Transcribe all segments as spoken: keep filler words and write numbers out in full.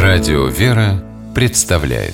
Радио «Вера» представляет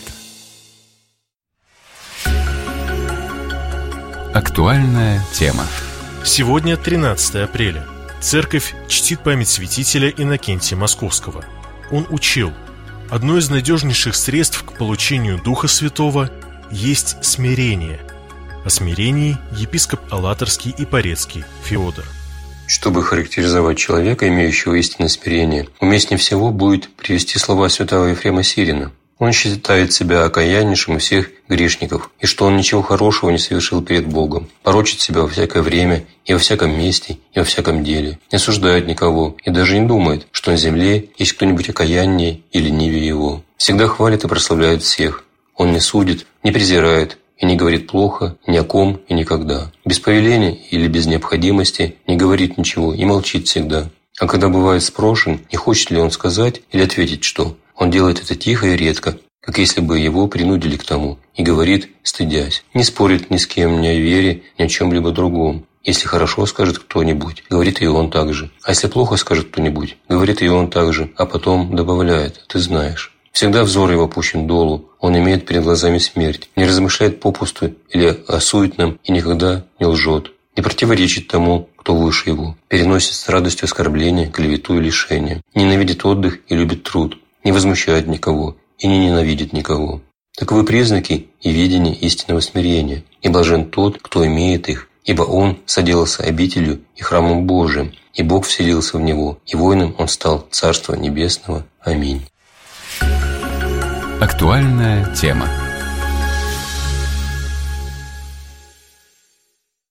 актуальная тема. Сегодня тринадцатое апреля. Церковь чтит память святителя Иннокентия Московского. Он учил: одно из надежнейших средств к получению Духа Святого есть смирение. О смирении епископ Алаторский и Порецкий Феодор. Чтобы характеризовать человека, имеющего истинное смирение, уместнее всего будет привести слова святого Ефрема Сирина. Он считает себя окаяннейшим из всех грешников, и что он ничего хорошего не совершил перед Богом, порочит себя во всякое время, и во всяком месте, и во всяком деле, не осуждает никого, и даже не думает, что на земле есть кто-нибудь окаяннее и ленивее его. Всегда хвалит и прославляет всех. Он не судит, не презирает, и не говорит плохо ни о ком и никогда. Без повеления или без необходимости не говорит ничего и молчит всегда. А когда бывает спрошен, не хочет ли он сказать или ответить что, он делает это тихо и редко, как если бы его принудили к тому, и говорит, стыдясь. Не спорит ни с кем ни о вере, ни о чем-либо другом. Если хорошо скажет кто-нибудь, говорит и он так же. А если плохо скажет кто-нибудь, говорит и он так же, а потом добавляет: ты знаешь. Всегда взор его опущен долу, он имеет перед глазами смерть, не размышляет попусту или о суетном и никогда не лжет, не противоречит тому, кто выше его, переносит с радостью оскорбления, клевету и лишения, ненавидит отдых и любит труд, не возмущает никого и не ненавидит никого. Таковы признаки и видение истинного смирения, и блажен тот, кто имеет их, ибо он соделался обителью и храмом Божиим, и Бог вселился в него, и воином он стал Царства Небесного. Аминь. Актуальная тема.